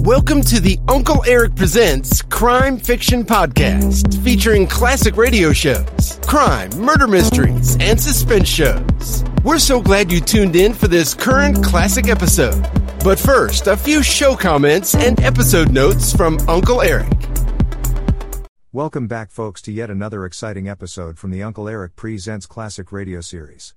Welcome to the Uncle Eric Presents Crime Fiction Podcast, featuring classic radio shows, crime, murder mysteries, and suspense shows. We're so glad you tuned in for this current classic episode. But first, a few show comments and episode notes from Uncle Eric. Welcome back, folks, to yet another exciting episode from the Uncle Eric Presents Classic Radio Series.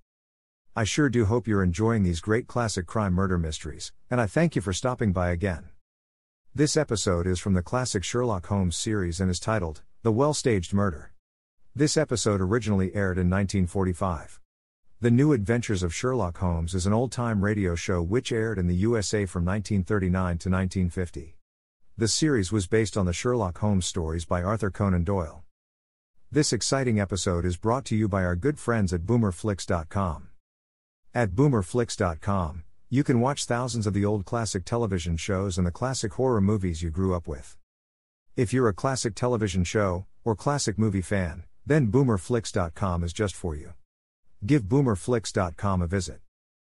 I sure do hope you're enjoying these great classic crime murder mysteries, and I thank you for stopping by again. This episode is from the classic Sherlock Holmes series and is titled, The Well-Staged Murder. This episode originally aired in 1945. The New Adventures of Sherlock Holmes is an old-time radio show which aired in the USA from 1939 to 1950. The series was based on the Sherlock Holmes stories by Arthur Conan Doyle. This exciting episode is brought to you by our good friends at BoomerFlix.com. At BoomerFlix.com, you can watch thousands of the old classic television shows and the classic horror movies you grew up with. If you're a classic television show or classic movie fan, then BoomerFlix.com is just for you. Give BoomerFlix.com a visit.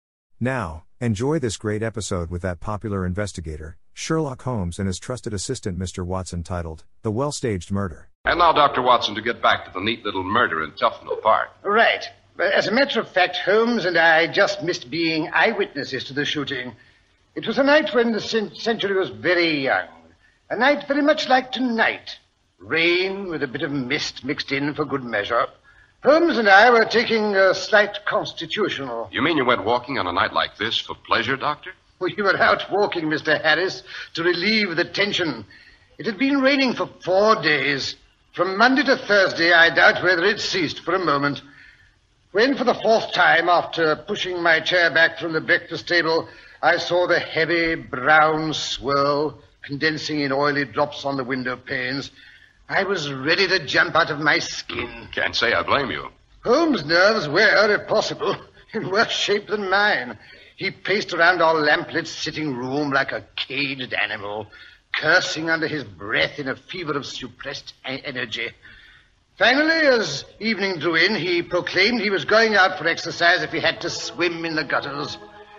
Now, enjoy this great episode with that popular investigator, Sherlock Holmes, and his trusted assistant, Mr. Watson, titled, The Well-Staged Murder. And now, Dr. Watson, to get back to the neat little murder in Tufnell Park. Right. As a matter of fact, Holmes and I just missed being eyewitnesses to the shooting. It was a night when the century was very young. A night very much like tonight. Rain with a bit of mist mixed in for good measure. Holmes and I were taking a slight constitutional. You mean you went walking on a night like this for pleasure, Doctor? We were out walking, Mr. Harris, to relieve the tension. It had been raining for 4 days. From Monday to Thursday, I doubt whether it ceased for a moment. When, for the 4th time, after pushing my chair back from the breakfast table, I saw the heavy brown swirl condensing in oily drops on the window panes, I was ready to jump out of my skin. Can't say I blame you. Holmes' nerves were, if possible, in worse shape than mine. He paced around our lamplit sitting room like a caged animal, cursing under his breath in a fever of suppressed energy. Finally, as evening drew in, he proclaimed he was going out for exercise if he had to swim in the gutters.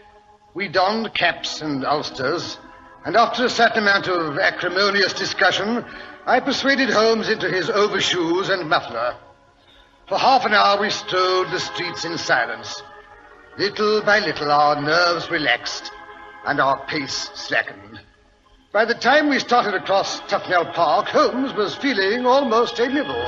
We donned caps and ulsters, and after a certain amount of acrimonious discussion, I persuaded Holmes into his overshoes and muffler. For half an hour we strode the streets in silence. Little by little our nerves relaxed, and our pace slackened. By the time we started across Tufnell Park, Holmes was feeling almost amiable.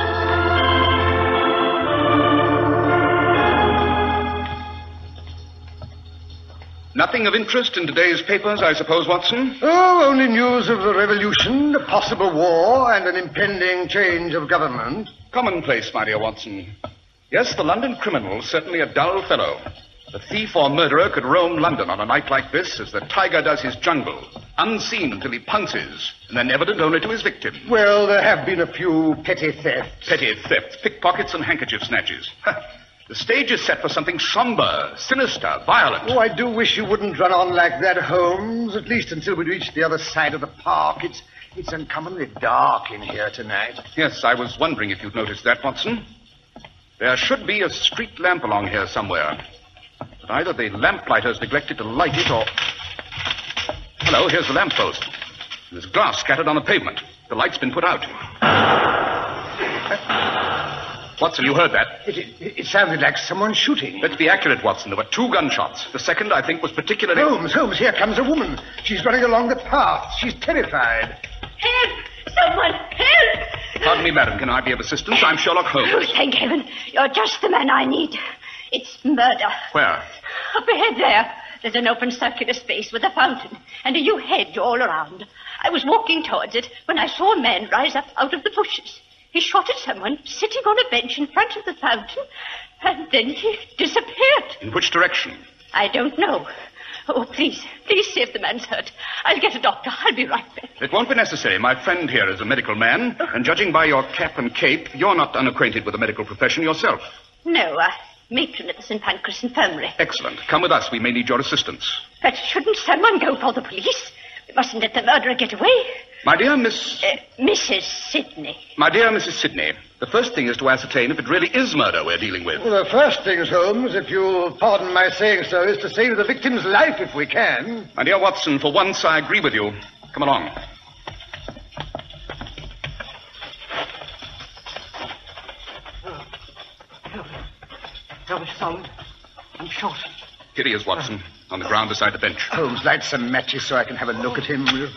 Nothing of interest in today's papers, I suppose, Watson? Oh, only news of the revolution, a possible war, and an impending change of government. Commonplace, my dear Watson. Yes, the London criminal's certainly a dull fellow. The thief or murderer could roam London on a night like this as the tiger does his jungle, unseen till he pounces, and then evident only to his victim. Well, there have been a few petty thefts. Petty thefts, pickpockets, and handkerchief snatches. The stage is set for something somber, sinister, violent. Oh, I do wish you wouldn't run on like that, Holmes, at least until we reach the other side of the park. It's uncommonly dark in here tonight. Yes, I was wondering if you'd noticed that, Watson. There should be a street lamp along here somewhere. But either the lamplighters neglected to light it or... Hello, here's the lamppost. There's glass scattered on the pavement. The light's been put out. Watson, you heard that? It sounded like someone shooting. Let's be accurate, Watson. There were 2 gunshots. The second, I think, was particularly... Holmes, here comes a woman. She's running along the path. She's terrified. Help! Someone, help! Pardon me, madam. Can I be of assistance? I'm Sherlock Holmes. Oh, thank heaven. You're just the man I need. It's murder. Where? Up ahead there. There's an open circular space with a fountain and a yew hedge all around. I was walking towards it when I saw a man rise up out of the bushes. He shot at someone sitting on a bench in front of the fountain, and then he disappeared. In which direction? I don't know. Oh, please see if the man's hurt. I'll get a doctor. I'll be right back. It won't be necessary. My friend here is a medical man, and judging by your cap and cape, you're not unacquainted with the medical profession yourself. No, matron at the St. Pancras Infirmary. Excellent. Come with us. We may need your assistance. But shouldn't someone go for the police? We mustn't let the murderer get away. My dear Miss... Mrs. Sidney. My dear Mrs. Sidney, the first thing is to ascertain if it really is murder we're dealing with. Well, the first thing, Holmes, if you'll pardon my saying so, is to save the victim's life if we can. My dear Watson, for once I agree with you. Come Come along. Help me, Solomon. I'm shot. Here he is, Watson, on the ground beside the bench. Holmes, light some matches so I can have a look at him. Good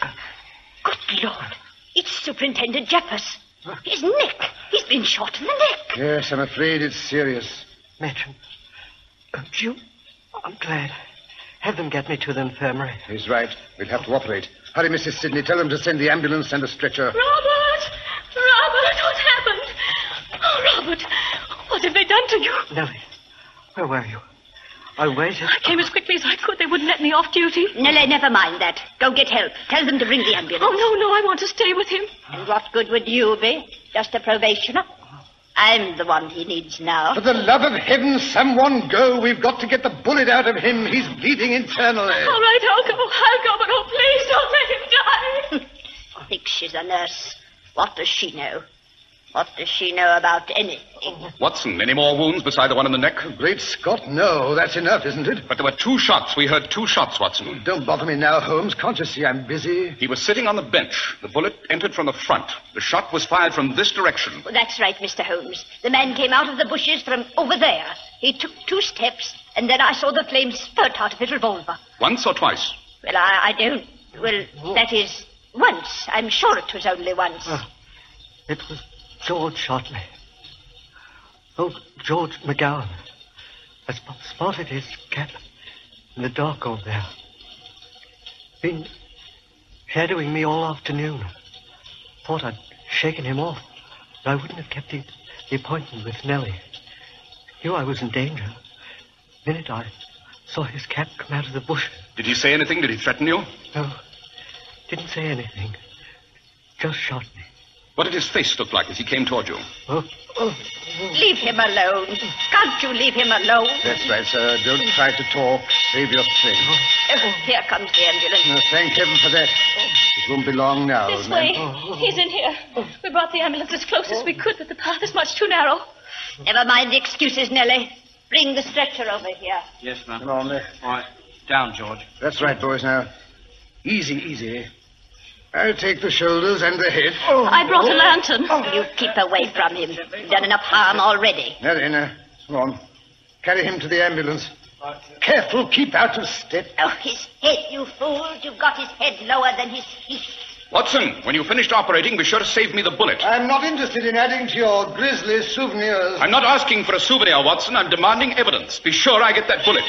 Lord. It's Superintendent Jeffers. His neck. He's been shot in the neck. Yes, I'm afraid it's serious. Matron. You? I'm glad. Have them get me to the infirmary. He's right. We'll have to operate. Hurry, Mrs. Sidney. Tell them to send the ambulance and a stretcher. Robert! Robert, what happened? Oh, Robert, what have they done to you? Nellie, where were you? I waited. I came as quickly as I could. They wouldn't let me off duty. Nellie, never mind that. Go get help. Tell them to bring the ambulance. Oh, no, I want to stay with him. What good would you be? Just a probationer? I'm the one he needs now. For the love of heaven, someone go. We've got to get the bullet out of him. He's bleeding internally. All right, I'll go, but oh, please don't let him die. I think she's a nurse. What does she know? What does she know about anything? Watson, any more wounds beside the one in the neck? Great Scott, no. That's enough, isn't it? But there were 2 shots. We heard 2 shots, Watson. Don't bother me now, Holmes. Can't you see I'm busy? He was sitting on the bench. The bullet entered from the front. The shot was fired from this direction. Well, that's right, Mr. Holmes. The man came out of the bushes from over there. He took 2 steps, and then I saw the flame spurt out of his revolver. Once or twice? Well, I don't... Well, that is, once. I'm sure it was only once. It was George shot me. Oh, George McGowan. I spotted his cap in the dark over there. Been shadowing me all afternoon. Thought I'd shaken him off, but I wouldn't have kept the appointment with Nellie. Knew I was in danger. The minute I saw his cap come out of the bush. Did he say anything? Did he threaten you? No, didn't say anything. Just shot me. What did his face look like as he came toward you? Leave him alone. Can't you leave him alone? That's right, sir. Don't try to talk. Save your strength. Here comes the ambulance. No, thank heaven for that. It won't be long now. This way. He's in here. We brought the ambulance as close as we could, but the path is much too narrow. Never mind the excuses, Nellie. Bring the stretcher over here. Yes, ma'am. Come on, there. All right. Down, George. That's right, boys, now. Easy, easy. I'll take the shoulders and the head. I brought a lantern. You keep away from him. You've done enough harm already. Now, come on. Carry him to the ambulance. Careful, keep out of step. Oh, his head, you fool. You've got his head lower than his feet. Watson, when you've finished operating, be sure to save me the bullet. I'm not interested in adding to your grisly souvenirs. I'm not asking for a souvenir, Watson. I'm demanding evidence. Be sure I get that bullet.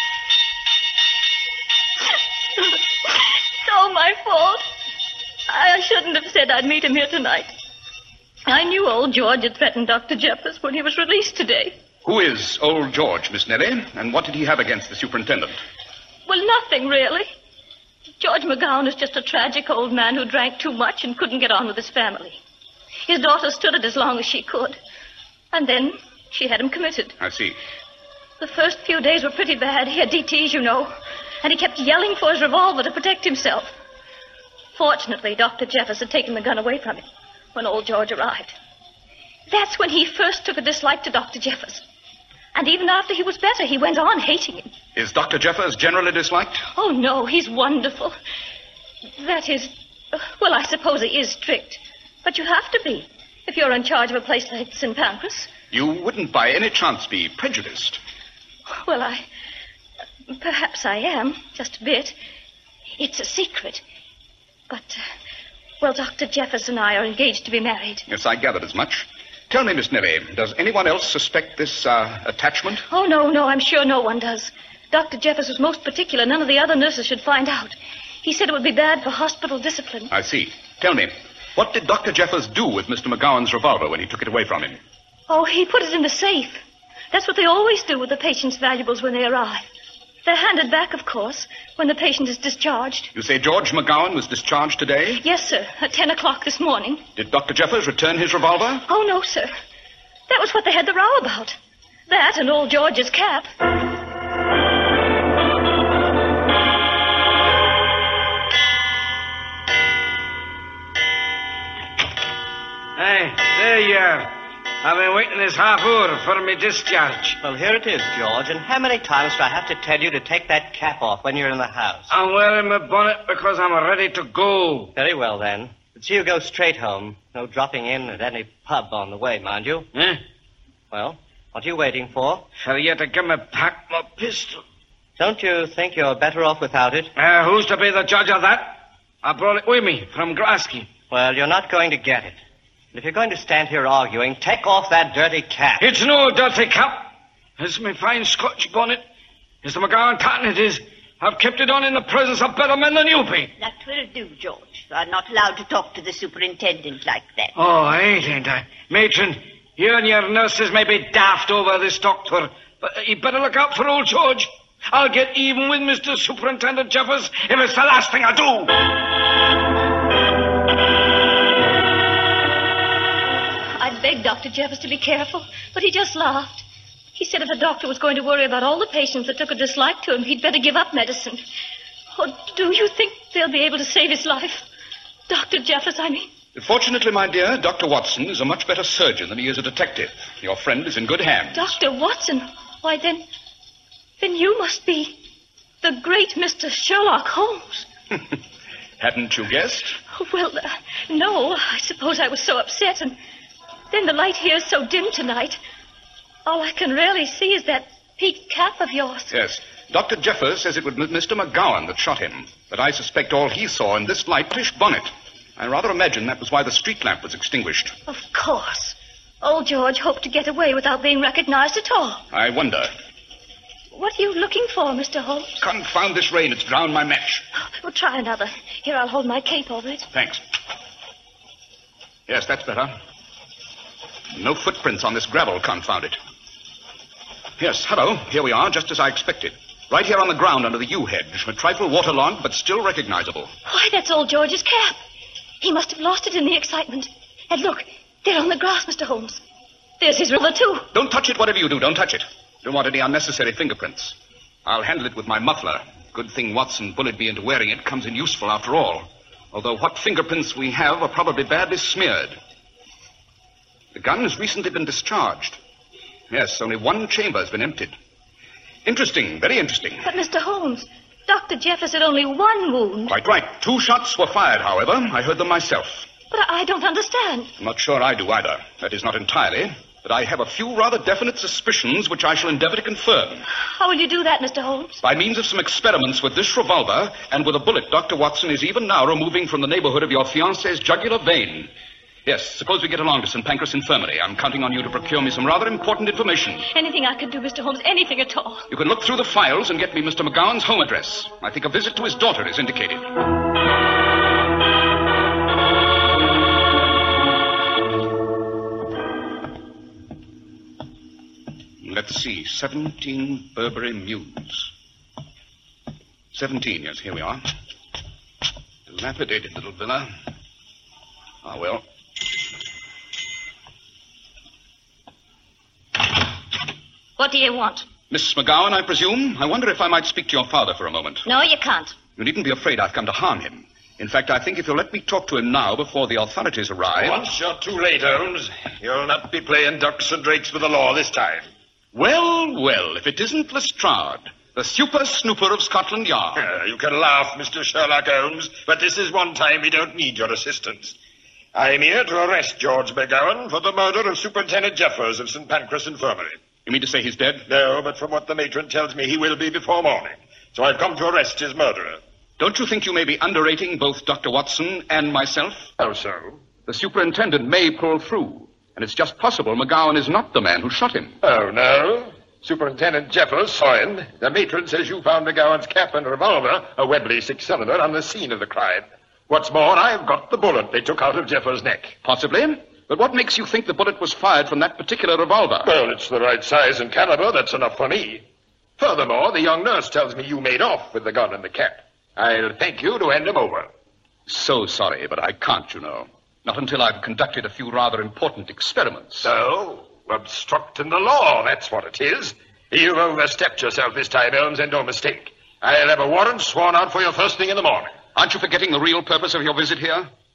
It's all my fault. I shouldn't have said I'd meet him here tonight. I knew old George had threatened Dr. Jeffers when he was released today. Who is old George, Miss Nellie? And what did he have against the superintendent? Well, nothing, really. George McGowan is just a tragic old man who drank too much and couldn't get on with his family. His daughter stood it as long as she could. And then she had him committed. I see. The first few days were pretty bad. He had DTs, you know. And he kept yelling for his revolver to protect himself. Fortunately, Dr. Jeffers had taken the gun away from him when old George arrived. That's when he first took a dislike to Dr. Jeffers. And even after he was better, he went on hating him. Is Dr. Jeffers generally disliked? Oh, no, he's wonderful. That is, well, I suppose he is strict. But you have to be if you're in charge of a place like St. Pancras. You wouldn't by any chance be prejudiced. Well, perhaps I am, just a bit. It's a secret. But, well, Dr. Jeffers and I are engaged to be married. Yes, I gathered as much. Tell me, Miss Nellie, does anyone else suspect this attachment? Oh, no, I'm sure no one does. Dr. Jeffers was most particular. None of the other nurses should find out. He said it would be bad for hospital discipline. I see. Tell me, what did Dr. Jeffers do with Mr. McGowan's revolver when he took it away from him? Oh, he put it in the safe. That's what they always do with the patient's valuables when they arrive. They're handed back, of course, when the patient is discharged. You say George McGowan was discharged today? Yes, sir, at 10 o'clock this morning. Did Dr. Jeffers return his revolver? Oh, no, sir. That was what they had the row about. That and old George's cap. Hey, there you are. I've been waiting this half hour for me discharge. Well, here it is, George. And how many times do I have to tell you to take that cap off when you're in the house? I'm wearing my bonnet because I'm ready to go. Very well, then. But see you go straight home. No dropping in at any pub on the way, mind you. Eh? Well, what are you waiting for? For you to give me back my pistol. Don't you think you're better off without it? Who's to be the judge of that? I brought it with me from Grasky. Well, you're not going to get it. And if you're going to stand here arguing, take off that dirty cap. It's no dirty cap. It's my fine Scotch bonnet. Mr. McGowan tartan it is. I've kept it on in the presence of better men than you be. That will do, George. You are not allowed to talk to the superintendent like that. Oh, I ain't I? Matron, you and your nurses may be daft over this doctor, but you better look out for old George. I'll get even with Mr. Superintendent Jeffers if it's the last thing I do. I begged Dr. Jeffers to be careful, but he just laughed. He said if a doctor was going to worry about all the patients that took a dislike to him, he'd better give up medicine. Oh, do you think they'll be able to save his life? Dr. Jeffers, I mean. Fortunately, my dear, Dr. Watson is a much better surgeon than he is a detective. Your friend is in good hands. Dr. Watson? Why, then you must be the great Mr. Sherlock Holmes. Hadn't you guessed? Well, no. I suppose I was so upset, and then the light here is so dim tonight. All I can really see is that peaked cap of yours. Yes. Dr. Jeffers says it was Mr. McGowan that shot him, but I suspect all he saw in this lightish bonnet. I rather imagine that was why the street lamp was extinguished. Of course. Old George hoped to get away without being recognized at all. I wonder. What are you looking for, Mr. Holmes? Confound this rain. It's drowned my match. Well, try another. Here, I'll hold my cape over it. Thanks. Yes, that's better. No footprints on this gravel, confound it. Yes, hello. Here we are, just as I expected. Right here on the ground under the yew hedge. A trifle waterlogged, but still recognizable. Why, that's old George's cap. He must have lost it in the excitement. And look, there on the grass, Mr. Holmes. There's his ruler, too. Don't touch it, whatever you do. Don't touch it. Don't want any unnecessary fingerprints. I'll handle it with my muffler. Good thing Watson bullied me into wearing it. Comes in useful after all. Although what fingerprints we have are probably badly smeared. The gun has recently been discharged. Yes, only one chamber has been emptied. Interesting, very interesting. But, Mr. Holmes, Dr. Jeffers had only one wound. Quite right. 2 shots were fired, however. I heard them myself. But I don't understand. I'm not sure I do either. That is, not entirely. But I have a few rather definite suspicions which I shall endeavor to confirm. How will you do that, Mr. Holmes? By means of some experiments with this revolver and with a bullet Dr. Watson is even now removing from the neighborhood of your fiancé's jugular vein. Yes, suppose we get along to St. Pancras Infirmary. I'm counting on you to procure me some rather important information. Anything I can do, Mr. Holmes, anything at all. You can look through the files and get me Mr. McGowan's home address. I think a visit to his daughter is indicated. Let's see, 17 Burberry Mews. 17, yes, here we are. Dilapidated little villa. Ah, well. What do you want? Miss McGowan, I presume? I wonder if I might speak to your father for a moment. No, you can't. You needn't be afraid I've come to harm him. In fact, I think if you'll let me talk to him now before the authorities arrive... Once you're too late, Holmes. You'll not be playing ducks and drakes with the law this time. Well, if it isn't Lestrade, the super snooper of Scotland Yard. You can laugh, Mr. Sherlock Holmes, but this is one time we don't need your assistance. I'm here to arrest George McGowan for the murder of Superintendent Jeffers of St. Pancras Infirmary. You mean to say he's dead? No, but from what the matron tells me, he will be before morning. So I've come to arrest his murderer. Don't you think you may be underrating both Dr. Watson and myself? How so? The superintendent may pull through. And it's just possible McGowan is not the man who shot him. Oh, no? Superintendent Jeffers saw him. The matron says you found McGowan's cap and revolver, a Webley 6-cylinder, on the scene of the crime. What's more, I've got the bullet they took out of Jeffers' neck. Possibly. But what makes you think the bullet was fired from that particular revolver? Well, it's the right size and caliber. That's enough for me. Furthermore, the young nurse tells me you made off with the gun and the cap. I'll thank you to hand him over. So sorry, but I can't, you know. Not until I've conducted a few rather important experiments. So, obstructing the law, that's what it is. You've overstepped yourself this time, Holmes, and no mistake. I'll have a warrant sworn out for you first thing in the morning. Aren't you forgetting the real purpose of your visit here?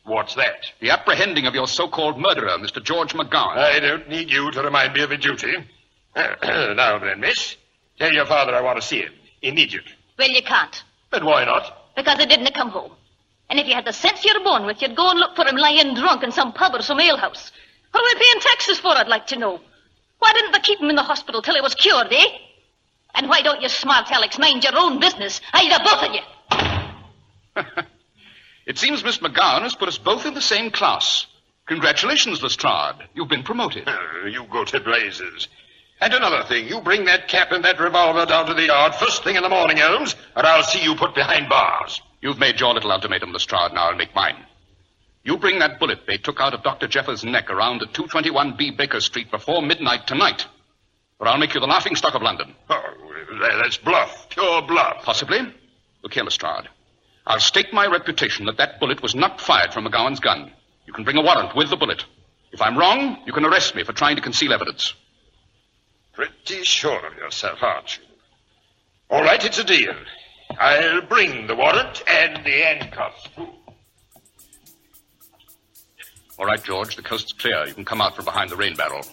What's that? The apprehending of your so-called murderer, Mr. George McGowan. I don't need you to remind me of a duty. Now then, miss, tell your father I want to see him. Immediate. Well, you can't. But why not? Because he didn't come home. And if you had the sense you're born with, you'd go and look for him lying drunk in some pub or some alehouse. What are we paying taxes for, I'd like to know? Why didn't they keep him in the hospital till he was cured, eh? And why don't you smart Alex mind your own business? Either both of you. It seems Miss McGowan has put us both in the same class. Congratulations, Lestrade. You've been promoted. You go to blazes. And another thing, you bring that cap and that revolver down to the yard first thing in the morning, Holmes, or I'll see you put behind bars. You've made your little ultimatum, Lestrade. Now I'll make mine. You bring that bullet they took out of Dr. Jeffers' neck around at 221B Baker Street before midnight tonight, or I'll make you the laughingstock of London. Oh, that's bluff, pure bluff. Possibly. Look here, Lestrade. I'll stake my reputation that that bullet was not fired from McGowan's gun. You can bring a warrant with the bullet. If I'm wrong, you can arrest me for trying to conceal evidence. Pretty sure of yourself, aren't you? All right, it's a deal. I'll bring the warrant and the handcuffs. All right, George, the coast's clear. You can come out from behind the rain barrel.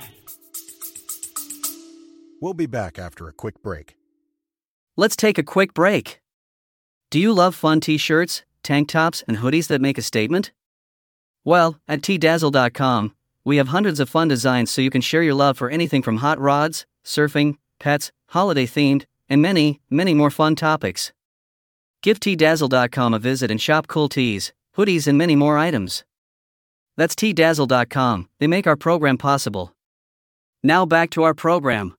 We'll be back after a quick break. Let's take a quick break. Do you love fun t-shirts, tank tops, and hoodies that make a statement? Well, at tdazzle.com, we have hundreds of fun designs so you can share your love for anything from hot rods, surfing, pets, holiday-themed, and many, many more fun topics. Give tdazzle.com a visit and shop cool tees, hoodies, and many more items. That's tdazzle.com. They make our program possible. Now back to our program.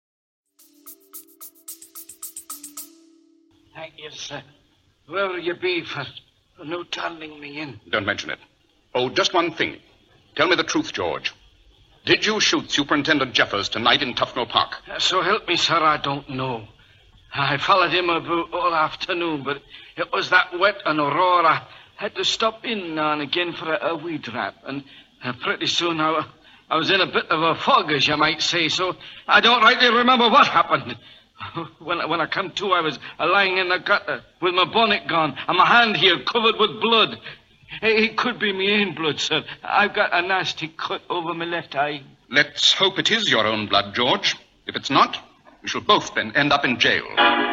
Thank you, sir. Whoever you be for no turning me in. Don't mention it. Oh, just one thing. Tell me the truth, George. Did you shoot Superintendent Jeffers tonight in Tufnell Park? So help me, sir, I don't know. I followed him about all afternoon, but it was that wet and raw. I had to stop in now and again for a weed wrap, and pretty soon I was in a bit of a fog, as you might say, so I don't rightly remember what happened. When I come to, I was lying in the gutter with my bonnet gone and my hand here covered with blood. It could be me own blood, sir. I've got a nasty cut over my left eye. Let's hope it is your own blood, George. If it's not, we shall both then end up in jail.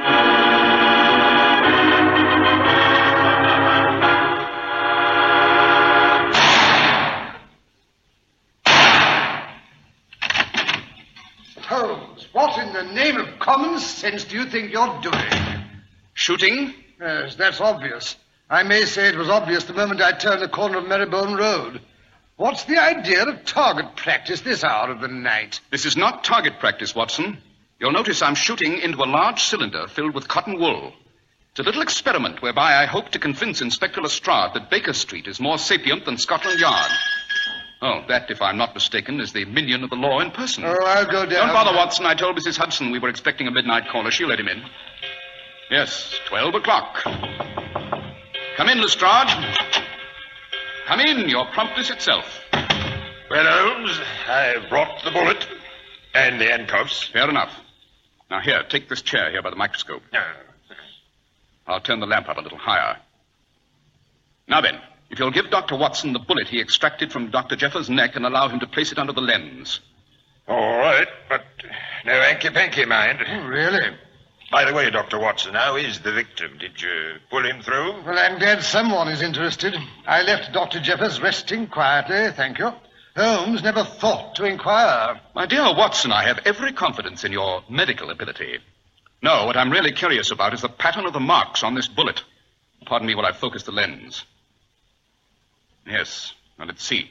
Holmes, what in the name of common sense do you think you're doing? Shooting? Yes, that's obvious. I may say it was obvious the moment I turned the corner of Marybone Road. What's the idea of target practice this hour of the night? This is not target practice, Watson. You'll notice I'm shooting into a large cylinder filled with cotton wool. It's a little experiment whereby I hope to convince Inspector Lestrade that Baker Street is more sapient than Scotland Yard. Oh, that, if I'm not mistaken, is the minion of the law in person. Oh, I'll go down. Don't bother, Watson. I told Mrs. Hudson we were expecting a midnight caller. She'll let him in. Yes, 12 o'clock. Come in, Lestrade. Come in, your promptness itself. Well, Holmes, I've brought the bullet and the handcuffs. Fair enough. Now, here, take this chair here by the microscope. I'll turn the lamp up a little higher. Now then, if you'll give Dr. Watson the bullet he extracted from Dr. Jeffers' neck and allow him to place it under the lens. All right, but no hanky-panky, mind. Oh, really? By the way, Dr. Watson, how is the victim? Did you pull him through? Well, I'm glad someone is interested. I left Dr. Jeffers resting quietly, thank you. Holmes never thought to inquire. My dear Watson, I have every confidence in your medical ability. No, what I'm really curious about is the pattern of the marks on this bullet. Pardon me while I focus the lens. Yes, now let's see.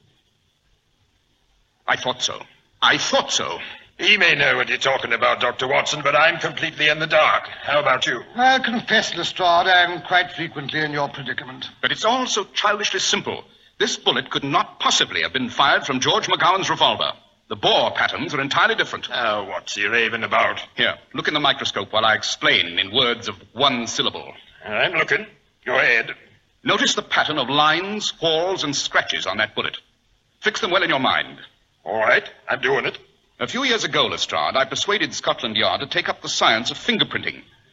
I thought so. He may know what you're talking about, Dr. Watson, but I'm completely in the dark. How about you? I'll confess, Lestrade, I'm quite frequently in your predicament. But it's all so childishly simple. This bullet could not possibly have been fired from George McGowan's revolver. The bore patterns are entirely different. Oh, what's he raving about? Here, look in the microscope while I explain in words of one syllable. I'm looking. Go ahead. Notice the pattern of lines, whorls, and scratches on that bullet. Fix them well in your mind. All right, I'm doing it. A few years ago, Lestrade, I persuaded Scotland Yard to take up the science of fingerprinting.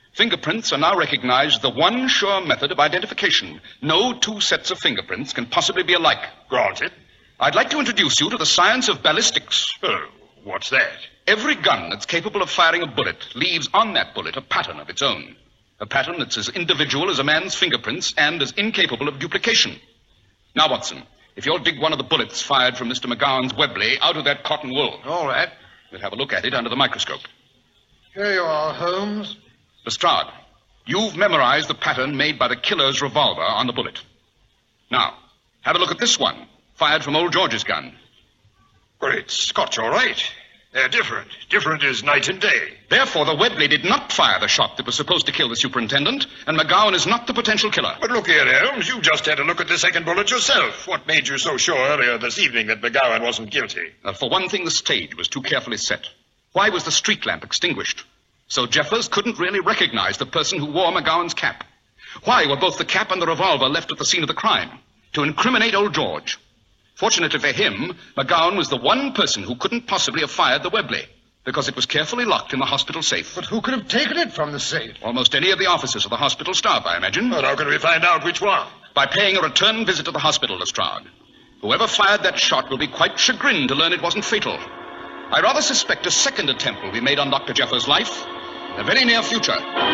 Fingerprints are now recognized as the one sure method of identification. No two sets of fingerprints can possibly be alike. Granted. I'd like to introduce you to the science of ballistics. Oh, what's that? Every gun that's capable of firing a bullet leaves on that bullet a pattern of its own. A pattern that's as individual as a man's fingerprints and as incapable of duplication. Now, Watson, if you'll dig one of the bullets fired from Mr. McGowan's Webley out of that cotton wool. All right. We'll have a look at it under the microscope. Here you are, Holmes. Lestrade, you've memorized the pattern made by the killer's revolver on the bullet. Now, have a look at this one, fired from old George's gun. Well, it's Scotch, all right. They're different. Different as night and day. Therefore, the Webley did not fire the shot that was supposed to kill the superintendent, and McGowan is not the potential killer. But look here, Holmes, you just had a look at the second bullet yourself. What made you so sure earlier this evening that McGowan wasn't guilty? For one thing, the stage was too carefully set. Why was the street lamp extinguished? So Jeffers couldn't really recognize the person who wore McGowan's cap. Why were both the cap and the revolver left at the scene of the crime? To incriminate old George. Fortunately for him, McGowan was the one person who couldn't possibly have fired the Webley, because it was carefully locked in the hospital safe. But who could have taken it from the safe? Almost any of the officers of the hospital staff, I imagine. Well, how can we find out which one? By paying a return visit to the hospital, Lestrade. Whoever fired that shot will be quite chagrined to learn it wasn't fatal. I rather suspect a second attempt will be made on Dr. Jeffers' life in the very near future.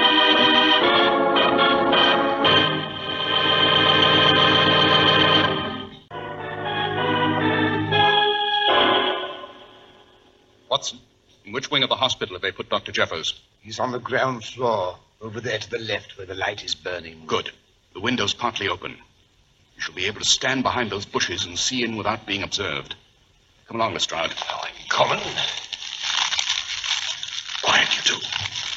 Watson, in which wing of the hospital have they put Dr. Jeffers? He's on the ground floor, over there to the left where the light is burning. Good. The window's partly open. You shall be able to stand behind those bushes and see in without being observed. Come along, Lestrade. Oh, I'm coming. Quiet, you two.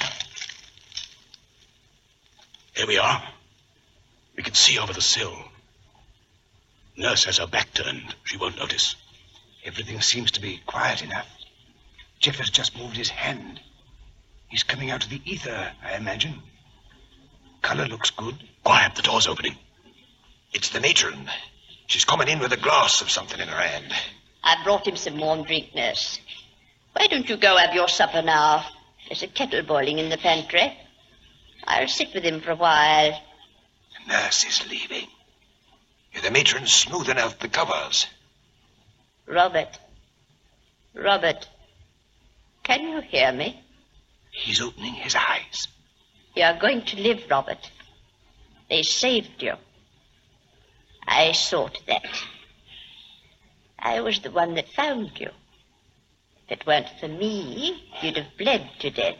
Here we are. We can see over the sill. Nurse has her back turned. She won't notice. Everything seems to be quiet enough. Jeffers just moved his hand. He's coming out of the ether, I imagine. Color looks good. Quiet, the door's opening. It's the matron. She's coming in with a glass of something in her hand. I brought him some warm drink, nurse. Why don't you go have your supper now? There's a kettle boiling in the pantry. I'll sit with him for a while. The nurse is leaving. The matron's smoothing out the covers. Robert. Can you hear me? He's opening his eyes. You are going to live, Robert. They saved you. I saw to that. I was the one that found you. If it weren't for me, you'd have bled to death.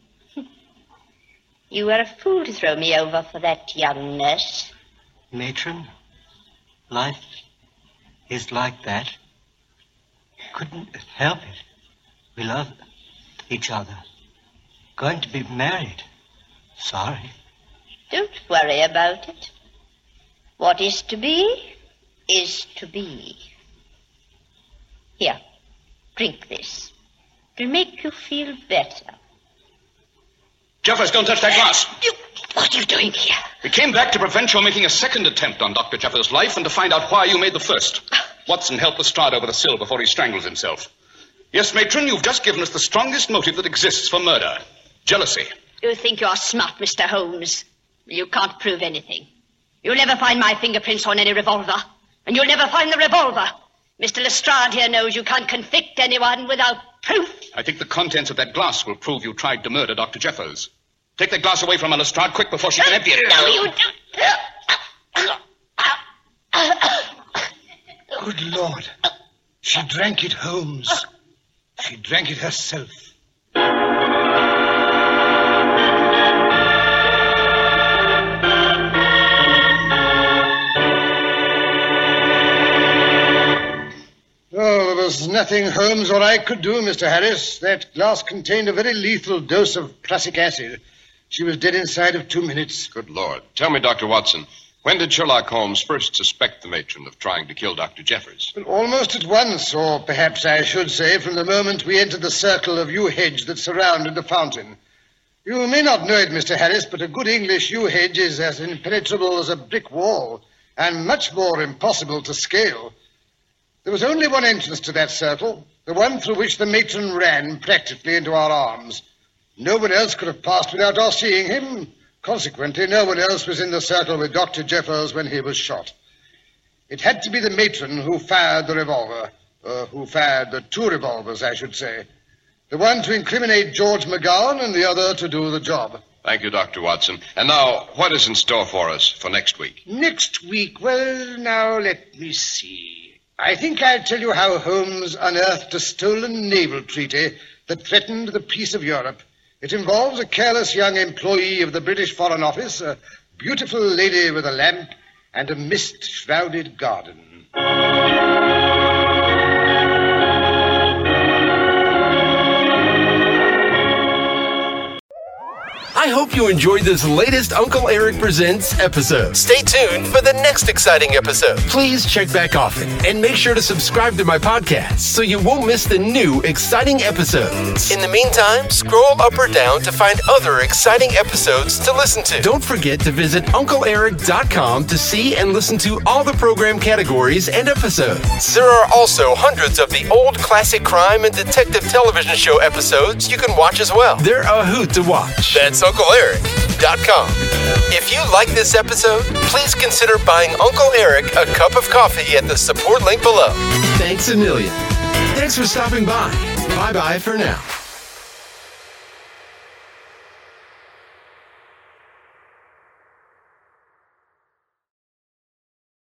You were a fool to throw me over for that young nurse. Matron, life is like that. Couldn't help it. We love each other. Going to be married. Sorry. Don't worry about it. What is to be, is to be. Here, drink this. It'll make you feel better. Jeffers, don't touch that glass. What are you doing here? We came back to prevent your making a second attempt on Dr. Jeffers' life and to find out why you made the first. Watson helped Lestrade over the sill before he strangles himself. Yes, matron, you've just given us the strongest motive that exists for murder. Jealousy. You think you're smart, Mr. Holmes. You can't prove anything. You'll never find my fingerprints on any revolver. And you'll never find the revolver. Mr. Lestrade here knows you can't convict anyone without proof. I think the contents of that glass will prove you tried to murder Dr. Jeffers. Take that glass away from her, Lestrade, quick, before she can empty it. No, you don't. Good Lord. She drank it, Holmes. She drank it herself. Oh, there was nothing Holmes or I could do, Mr. Harris. That glass contained a very lethal dose of prussic acid. She was dead inside of 2 minutes. Good Lord. Tell me, Dr. Watson, when did Sherlock Holmes first suspect the matron of trying to kill Dr. Jeffers? Well, almost at once, or perhaps I should say from the moment we entered the circle of yew hedge that surrounded the fountain. You may not know it, Mr. Harris, but a good English yew hedge is as impenetrable as a brick wall, and much more impossible to scale. There was only one entrance to that circle, the one through which the matron ran practically into our arms. No one else could have passed without our seeing him. Consequently, no one else was in the circle with Dr. Jeffers when he was shot. It had to be the matron who fired the revolver. Who fired the two revolvers, I should say. The one to incriminate George McGowan and the other to do the job. Thank you, Dr. Watson. And now, what is in store for us for next week? Next week? Well, now, let me see. I think I'll tell you how Holmes unearthed a stolen naval treaty that threatened the peace of Europe. It involves a careless young employee of the British Foreign Office, a beautiful lady with a lamp, and a mist-shrouded garden. I hope you enjoyed this latest Uncle Eric Presents episode. Stay tuned for the next exciting episode. Please check back often and make sure to subscribe to my podcast so you won't miss the new exciting episodes. In the meantime, scroll up or down to find other exciting episodes to listen to. Don't forget to visit UncleEric.com to see and listen to all the program categories and episodes. There are also hundreds of the old classic crime and detective television show episodes you can watch as well. They're a hoot to watch. That's UncleEric.com. If you like this episode, please consider buying Uncle Eric a cup of coffee at the support link below. Thanks a million. Thanks for stopping by. Bye-bye for now.